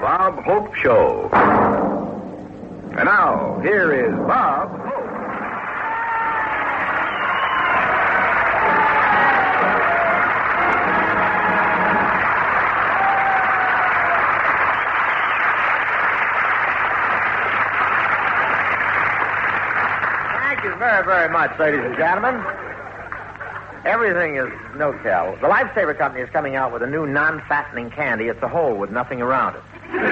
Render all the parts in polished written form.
Bob Hope Show. And now, here is Bob Hope. Thank you very, very much, ladies and gentlemen. Everything is no-tell. The Lifesaver Company is coming out with a new non-fattening candy. It's a hole with nothing around it.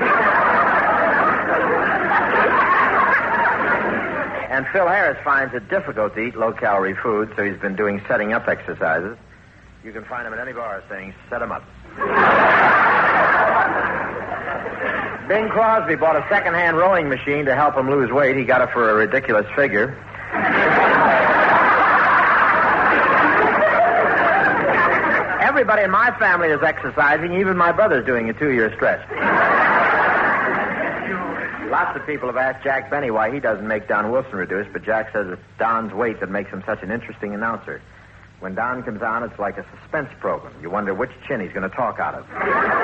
And Phil Harris finds it difficult to eat low-calorie food, so he's been doing setting-up exercises. You can find him at any bar saying, set him up. Bing Crosby bought a second-hand rowing machine to help him lose weight. He got it for a ridiculous figure. Everybody in my family is exercising. Even my brother's doing a 2-year stretch. Lots of people have asked Jack Benny why he doesn't make Don Wilson reduce, but Jack says it's Don's weight that makes him such an interesting announcer. When Don comes on, it's like a suspense program. You wonder which chin he's going to talk out of.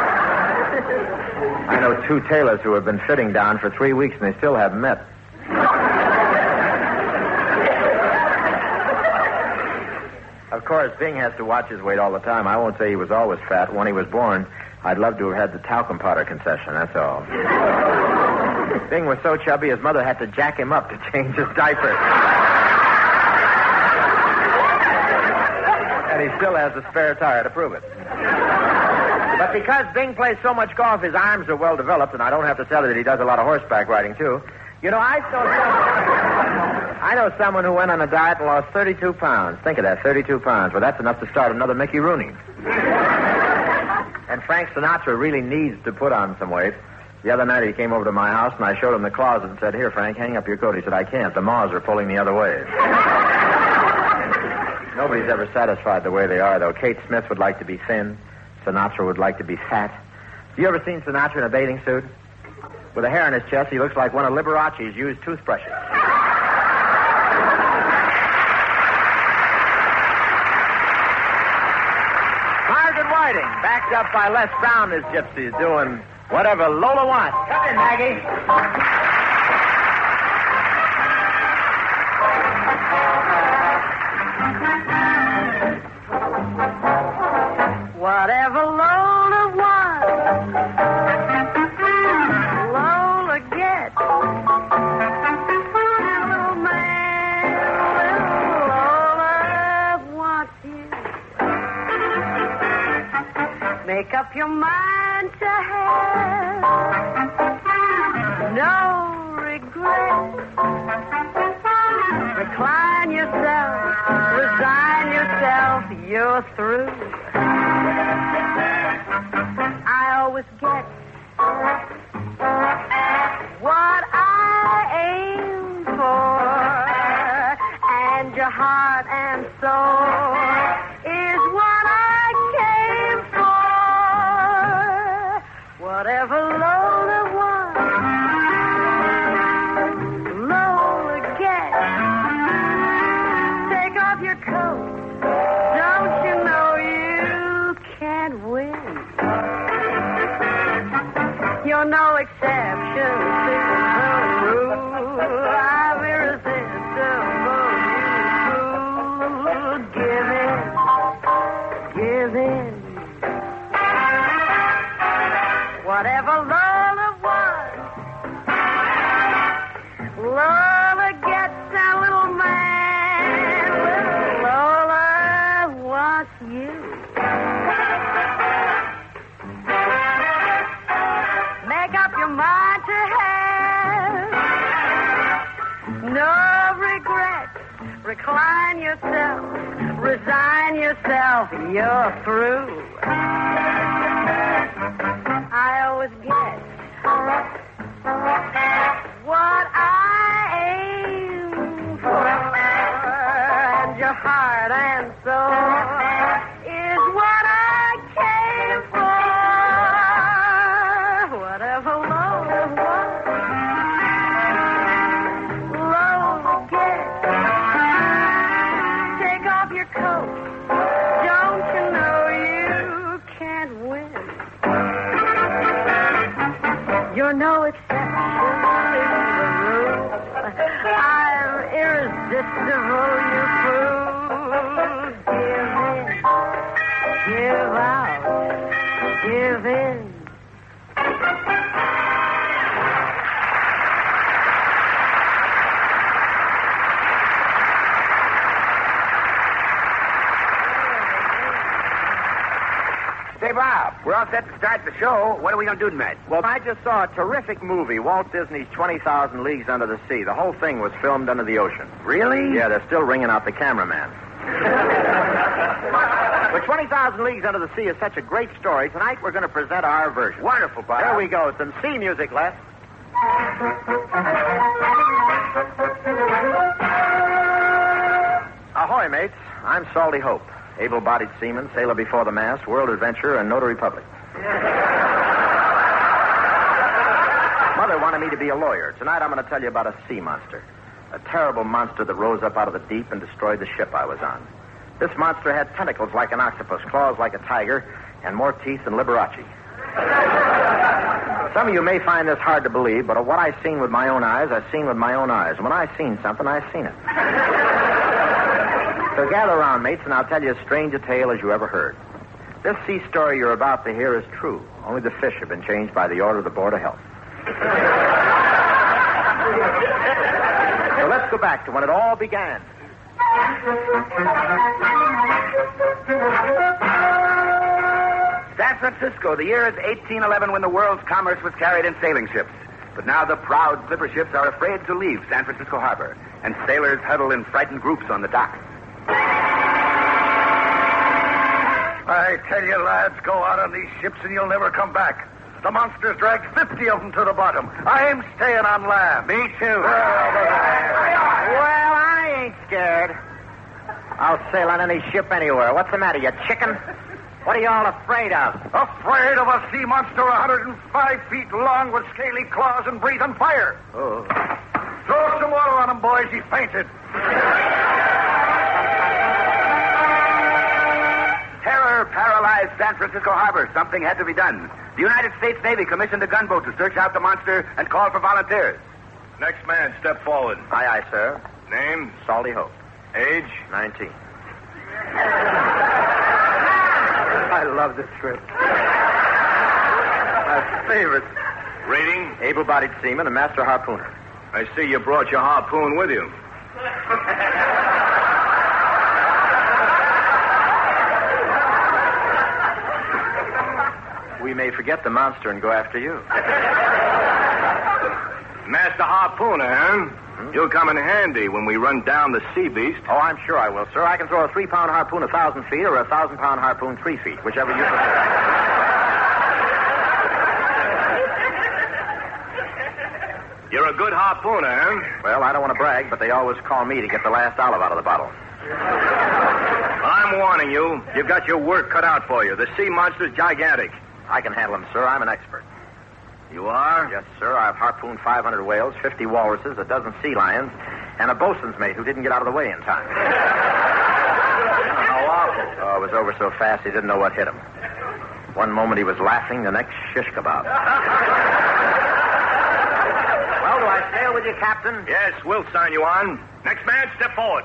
I know 2 tailors who have been fitting Don for 3 weeks, and they still haven't met. Of course, Bing has to watch his weight all the time. I won't say he was always fat. When he was born, I'd love to have had the talcum powder concession, that's all. Bing was so chubby, his mother had to jack him up to change his diaper. And he still has a spare tire to prove it. But because Bing plays so much golf, his arms are well developed, and I don't have to tell you that he does a lot of horseback riding, too. You know, I know someone who went on a diet and lost 32 pounds. Think of that, 32 pounds. Well, that's enough to start another Mickey Rooney. And Frank Sinatra really needs to put on some weight. The other night he came over to my house, and I showed him the closet and said, here, Frank, hang up your coat. He said, I can't. The moths are pulling the other way. Nobody's ever satisfied the way they are, though. Kate Smith would like to be thin. Sinatra would like to be fat. Have you ever seen Sinatra in a bathing suit? With a hair on his chest, he looks like one of Liberace's used toothbrushes. Margaret Whiting, backed up by Les Brown as gypsies, doing whatever Lola wants. Come in, Maggie. Whatever Lola wants, Lola gets. Little man, Lola wants you. Make up your mind to have no regret. Recline yourself, resign yourself, you're through. I always get what I aim for, and your heart and soul is what I came for. Whatever Lola wants, Lola gets. Take off your coat. Don't you know you can't win? You're no exception to the rule. I'm irresistible. You give in, give in. Whatever Lola wants, Lola gets. A little man, little Lola wants you. Make up your mind to have no regrets. Recline yourself, resign yourself, you're through. I always get what I aim for, and your heart and soul is what I came for. Whatever Lola wants, Lola gets. Take off your coat. Don't you know you You're no exception to the rule. I'm irresistible, you prove. Give in, give out, give in. Say, Bob, we're all set to start the show. What are we going to do tonight? Well, I just saw a terrific movie, Walt Disney's 20,000 Leagues Under the Sea. The whole thing was filmed under the ocean. Really? Yeah, they're still ringing out the cameraman. But 20,000 Leagues Under the Sea is such a great story. Tonight we're going to present our version. Wonderful, Bob. There we go. Some sea music, Les. Ahoy, mates. I'm Salty Hope. Able-bodied seaman, sailor before the mast, world adventurer, and notary public. Mother wanted me to be a lawyer. Tonight I'm going to tell you about a sea monster. A terrible monster that rose up out of the deep and destroyed the ship I was on. This monster had tentacles like an octopus, claws like a tiger, and more teeth than Liberace. Some of you may find this hard to believe, but what I've seen with my own eyes, I've seen with my own eyes. And when I've seen something, I've seen it. So gather around, mates, and I'll tell you as strange a tale as you ever heard. This sea story you're about to hear is true. Only the fish have been changed by the order of the Board of Health. So let's go back to when it all began. San Francisco, the year is 1811 when the world's commerce was carried in sailing ships. But now the proud clipper ships are afraid to leave San Francisco Harbor, and sailors huddle in frightened groups on the dock. I tell you, lads, go out on these ships and you'll never come back. The monsters dragged 50 of them to the bottom. I'm staying on land. Me too. Well, I ain't scared. I'll sail on any ship anywhere. What's the matter, you chicken? What are you all afraid of? Afraid of a sea monster 105 feet long with scaly claws and breathing fire. Oh. Throw some water on him, boys. He fainted. Terror paralyzed San Francisco Harbor. Something had to be done. The United States Navy commissioned a gunboat to search out the monster and call for volunteers. Next man, step forward. Aye, aye, sir. Name? Salty Hope. Age? 19. I love this trip. My favorite. Rating? Able-bodied seaman and master harpooner. I see you brought your harpoon with you. We may forget the monster and go after you. Master harpooner, huh? You'll come in handy when we run down the sea beast. Oh, I'm sure I will, sir. I can throw a 3-pound harpoon 1,000 feet or a 1,000-pound harpoon 3 feet, whichever you prefer. You're a good harpooner, huh? Well, I don't want to brag, but they always call me to get the last olive out of the bottle. I'm warning you. You've got your work cut out for you. The sea monster's gigantic. I can handle him, sir. I'm an expert. You are? Yes, sir. I've harpooned 500 whales, 50 walruses, a dozen sea lions, and a bosun's mate who didn't get out of the way in time. How awful. Oh, it was over so fast he didn't know what hit him. One moment he was laughing, the next shish kebab. Well, do I sail with you, Captain? Yes, we'll sign you on. Next man, step forward.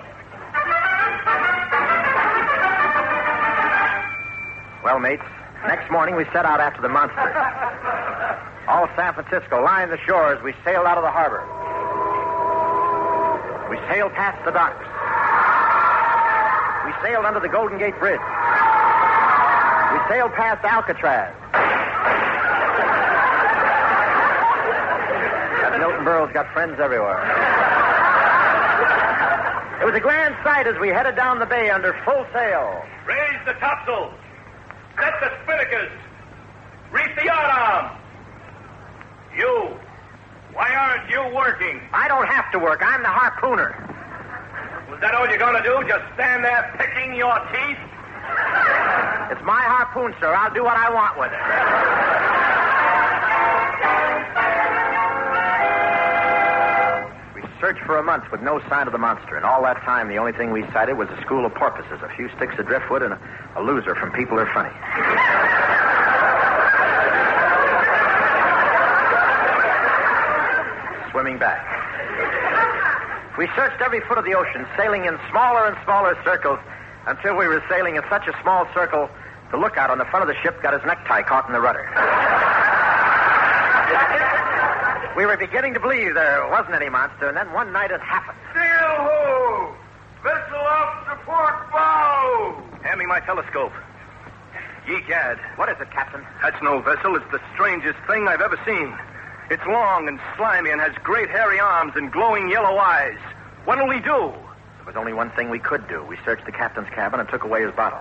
Well, mates, next morning we set out after the monster. All San Francisco lined the shores. We sailed out of the harbor. We sailed past the docks. We sailed under the Golden Gate Bridge. We sailed past Alcatraz. That Milton Berle's got friends everywhere. It was a grand sight as we headed down the bay under full sail. Raise the topsails. Set the spinnakers. Reef the yardarm. You. Why aren't you working? I don't have to work. I'm the harpooner. Was that all you're going to do? Just stand there picking your teeth? It's my harpoon, sir. I'll do what I want with it. We searched for a month with no sign of the monster, and all that time the only thing we sighted was a school of porpoises, a few sticks of driftwood, and a loser from People Are Funny. coming back. We searched every foot of the ocean, sailing in smaller and smaller circles until we were sailing in such a small circle, the lookout on the front of the ship got his necktie caught in the rudder. We were beginning to believe there wasn't any monster, and then one night it happened. Sail ho! Vessel off the port bow! Hand me my telescope. Ye gad. What is it, Captain? That's no vessel. It's the strangest thing I've ever seen. It's long and slimy and has great hairy arms and glowing yellow eyes. What'll we do? There was only one thing we could do. We searched the captain's cabin and took away his bottle.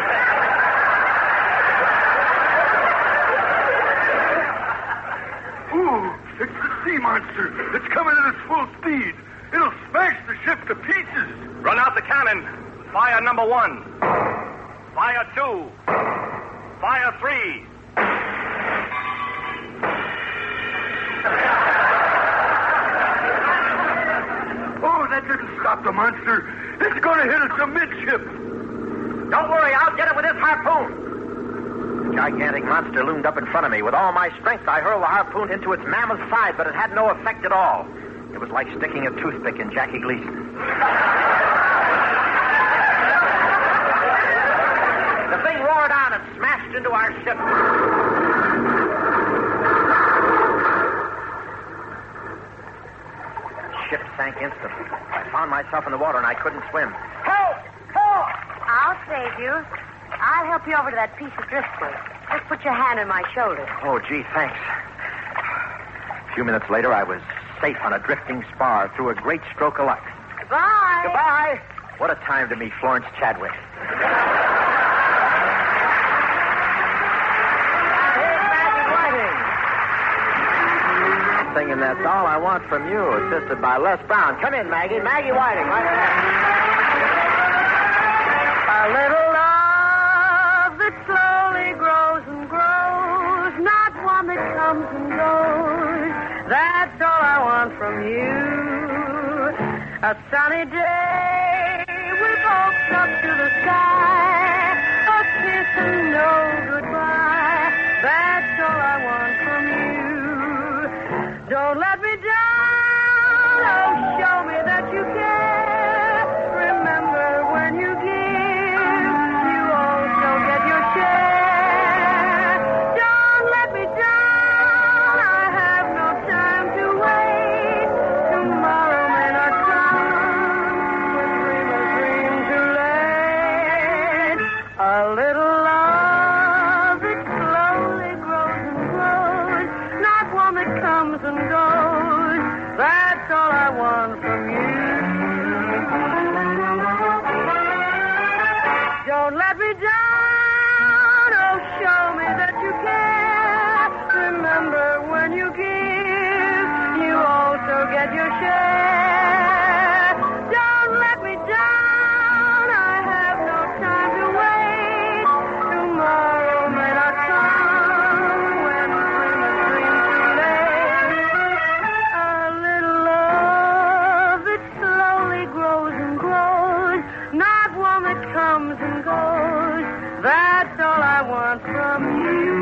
Ooh, it's the sea monster. It's coming at its full speed. It'll smash the ship to pieces. Run out the cannon. Fire number 1. Fire 2. Fire 3. Oh, that didn't stop the monster. It's going to hit us amidship. Don't worry, I'll get it with this harpoon. The gigantic monster loomed up in front of me. With all my strength, I hurled the harpoon into its mammoth side, but it had no effect at all. It was like sticking a toothpick in Jackie Gleason. The thing roared on and smashed into our ship. The ship sank instantly. I found myself in the water and I couldn't swim. Help! Help! I'll save you. I'll help you over to that piece of driftwood. Just put your hand on my shoulder. Oh, gee, thanks. A few minutes later, I was safe on a drifting spar through a great stroke of luck. Goodbye. Goodbye. What a time to meet Florence Chadwick. Singing That's All I Want From You, assisted by Les Brown. Come in, Maggie. Maggie Whiting. A little love that slowly grows and grows, not one that comes and goes. That's all I want from you. A sunny day, we both up to the sky, a kiss and no goodbye. That's all I want from you. Don't let me down, oh, show me that you care. Remember when you give, you also get your share. Don't let me down, I have no time to wait. Tomorrow may not come, but dream a dream too late. A little love that slowly grows and grows, not one that comes and goes. That's all I want from you. Don't let me down, oh, show me that you care. Remember when you give, you also get your share. Don't let me down, I have no time to wait. Tomorrow may not come when dream a dream too late. A little love that slowly grows and grows, not one that comes and goes. That's all I want from you.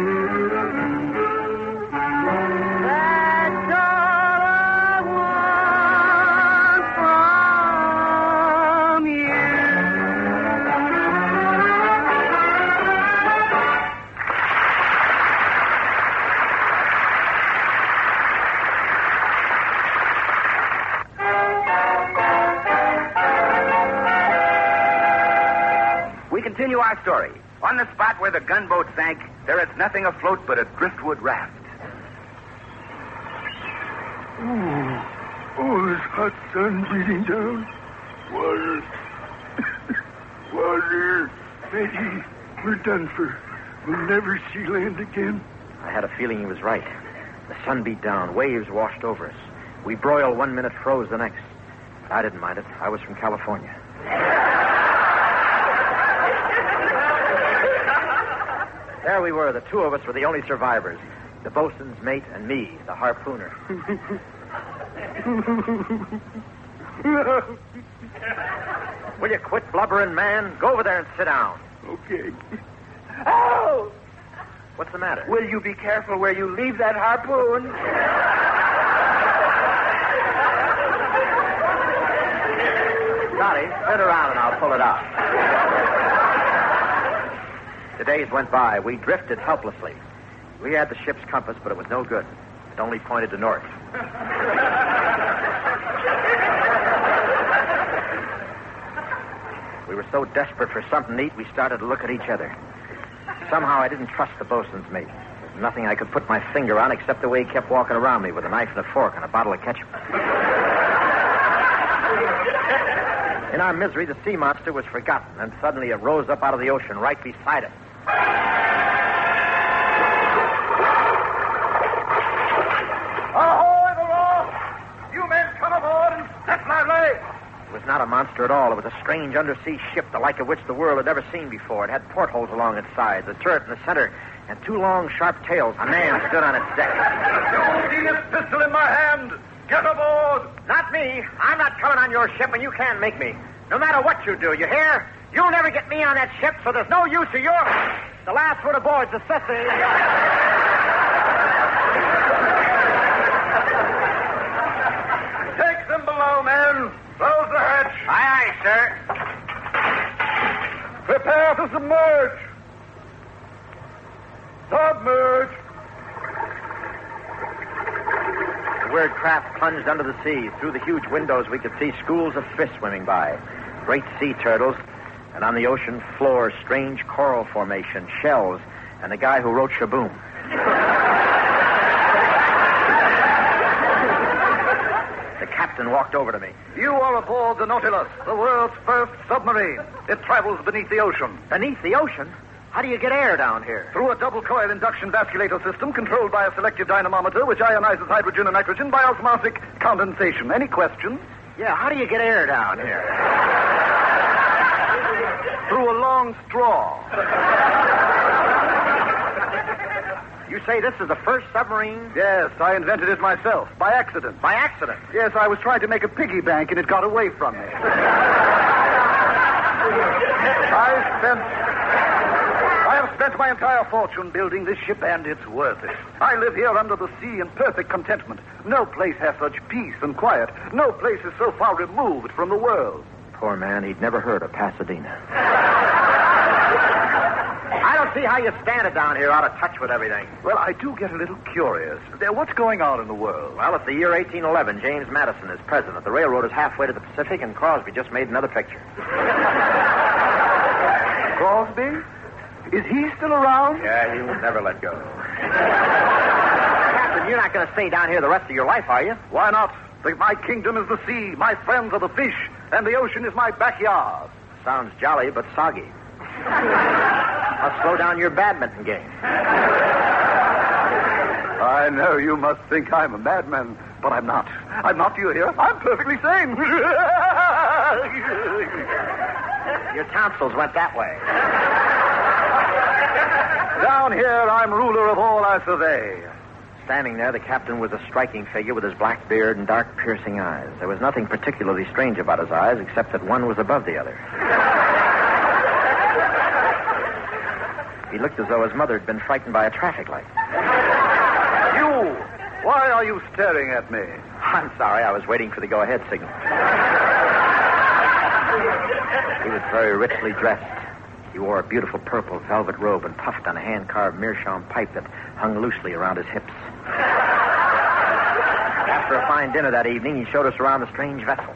That's all I want from you. We continue our story. On the spot where the gunboat sank, there is nothing afloat but a driftwood raft. Oh, this hot sun beating down. Water. Water. Maggie, we're done for. We'll never see land again. I had a feeling he was right. The sun beat down. Waves washed over us. We broiled 1 minute, froze the next. But I didn't mind it. I was from California. There we were. The two of us were the only survivors. The bosun's mate and me, the harpooner. Will you quit blubbering, man? Go over there and sit down. Okay. Oh! What's the matter? Will you be careful where you leave that harpoon? Scotty, turn around and I'll pull it out. The days went by. We drifted helplessly. We had the ship's compass, but it was no good. It only pointed to north. We were so desperate for something to eat, we started to look at each other. Somehow I didn't trust the bosun's mate. There's nothing I could put my finger on except the way he kept walking around me with a knife and a fork and a bottle of ketchup. In our misery, the sea monster was forgotten, and suddenly it rose up out of the ocean right beside us. Ahoy, the law! You men come aboard and set lively! It was not a monster at all. It was a strange undersea ship, the like of which the world had never seen before. It had portholes along its sides, a turret in the center, and two long, sharp tails. A man stood on its deck. You see this pistol in my hand? Get aboard! Not me. I'm not coming on your ship, and you can't make me. No matter what you do, you hear? You'll never get me on that ship, so there's no use of your... The last word aboard is Cecily. Take them below, men. Close the hatch. Aye, aye, sir. Prepare to submerge. Submerge. The weird craft plunged under the sea. Through the huge windows, we could see schools of fish swimming by. Great sea turtles, and on the ocean floor, strange coral formation, shells, and the guy who wrote Shaboom. The captain walked over to me. You are aboard the Nautilus, the world's first submarine. It travels beneath the ocean. Beneath the ocean? How do you get air down here? Through a double-coil induction vasculator system controlled by a selective dynamometer which ionizes hydrogen and nitrogen by osmotic condensation. Any questions? Yeah, how do you get air down here? Through a long straw. You say this is the first submarine? Yes, I invented it myself, by accident. By accident? Yes, I was trying to make a piggy bank and it got away from me. I have spent my entire fortune building this ship, and it's worth it. I live here under the sea in perfect contentment. No place has such peace and quiet. No place is so far removed from the world. Poor man, he'd never heard of Pasadena. I don't see how you stand it down here out of touch with everything. Well, I do get a little curious. What's going on in the world? Well, it's the year 1811. James Madison is president. The railroad is halfway to the Pacific, and Crosby just made another picture. Crosby? Is he still around? Yeah, he will never let go. Captain, you're not going to stay down here the rest of your life, are you? Why not? My kingdom is the sea, my friends are the fish, and the ocean is my backyard. Sounds jolly, but soggy. I'll slow down your badminton game. I know you must think I'm a madman, but I'm not. I'm not, do you hear? I'm perfectly sane. Your tonsils went that way. Down here, I'm ruler of all I survey. Standing there, the captain was a striking figure with his black beard and dark, piercing eyes. There was nothing particularly strange about his eyes, except that one was above the other. He looked as though his mother had been frightened by a traffic light. You! Why are you staring at me? I'm sorry, I was waiting for the go-ahead signal. He was very richly dressed. He wore a beautiful purple velvet robe and puffed on a hand-carved meerschaum pipe that hung loosely around his hips. After a fine dinner that evening, he showed us around the strange vessel.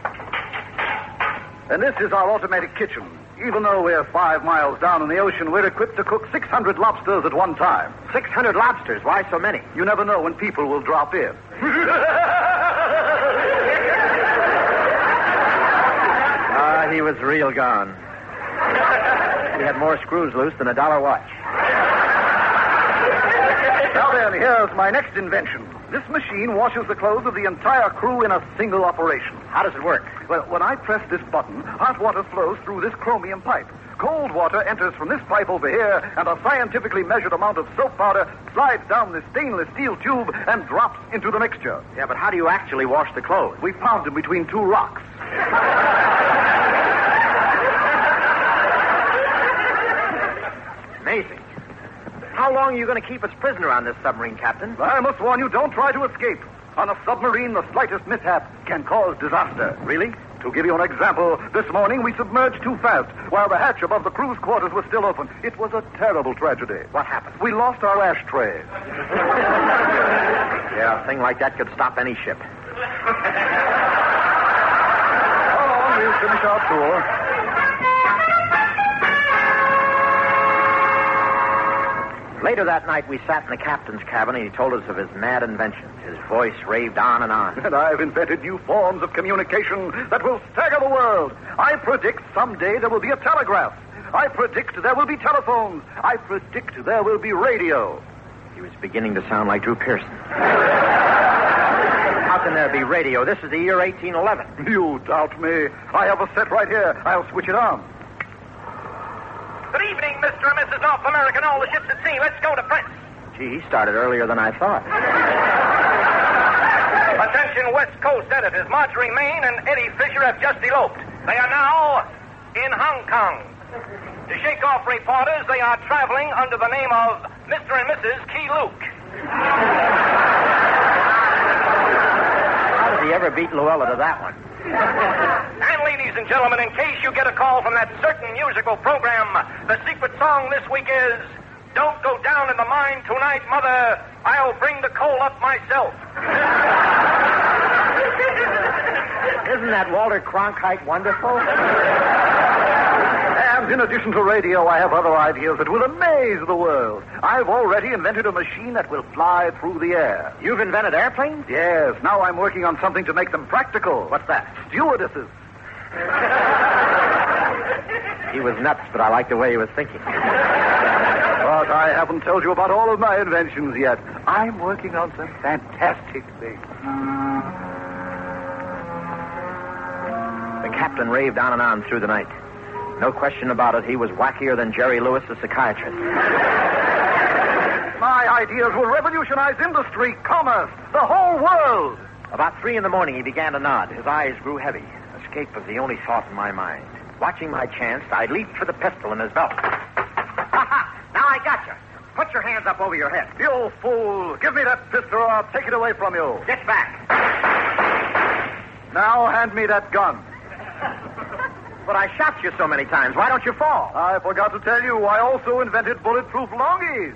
And this is our automatic kitchen. Even though we're 5 miles down in the ocean, we're equipped to cook 600 lobsters at one time. 600 lobsters? Why so many? You never know when people will drop in. He was real gone. He had more screws loose than a dollar watch. Now then, here's my next invention. This machine washes the clothes of the entire crew in a single operation. How does it work? Well, when I press this button, hot water flows through this chromium pipe. Cold water enters from this pipe over here, and a scientifically measured amount of soap powder slides down this stainless steel tube and drops into the mixture. Yeah, but how do you actually wash the clothes? We pound them between 2 rocks. Amazing. How long are you going to keep us prisoner on this submarine, Captain? I must warn you, don't try to escape. On a submarine, the slightest mishap can cause disaster. Really? To give you an example, this morning we submerged too fast while the hatch above the crew's quarters was still open. It was a terrible tragedy. What happened? We lost our ashtray. Yeah, a thing like that could stop any ship. Hold on, we'll finish our tour. Later that night, we sat in the captain's cabin, and he told us of his mad inventions. His voice raved on and on. And I've invented new forms of communication that will stagger the world. I predict someday there will be a telegraph. I predict there will be telephones. I predict there will be radio. He was beginning to sound like Drew Pearson. How can there be radio? This is the year 1811. You doubt me. I have a set right here. I'll switch it on. Good evening, Mr. and Mrs. North America and all the ships at sea. Let's go to press. Gee, he started earlier than I thought. Attention, West Coast editors. Marjorie Main and Eddie Fisher have just eloped. They are now in Hong Kong. To shake off reporters, they are traveling under the name of Mr. and Mrs. Key Luke. How did he ever beat Luella to that one? And ladies and gentlemen, in case you get a call from that certain musical program, the secret song this week is Don't Go Down in the Mine Tonight, Mother. I'll bring the coal up myself. Isn't that Walter Cronkite wonderful? And in addition to radio, I have other ideas that will amaze the world. I've already invented a machine that will fly through the air. You've invented airplanes? Yes, now I'm working on something to make them practical. What's that? Stewardesses. He was nuts, but I like the way he was thinking. But I haven't told you about all of my inventions yet. I'm working on some fantastic things. The captain raved on and on through the night. No question about it, he was wackier than Jerry Lewis, the psychiatrist. My ideas will revolutionize industry, commerce, the whole world. About 3 a.m, he began to nod. His eyes grew heavy. Escape was the only thought in my mind. Watching my chance, I leaped for the pistol in his belt. Ha! Now I got you. Put your hands up over your head. You fool. Give me that pistol or I'll take it away from you. Get back. Now hand me that gun. But I shot you so many times. Why don't you fall? I forgot to tell you, I also invented bulletproof longies.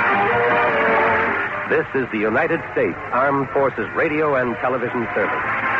This is the United States Armed Forces Radio and Television Service.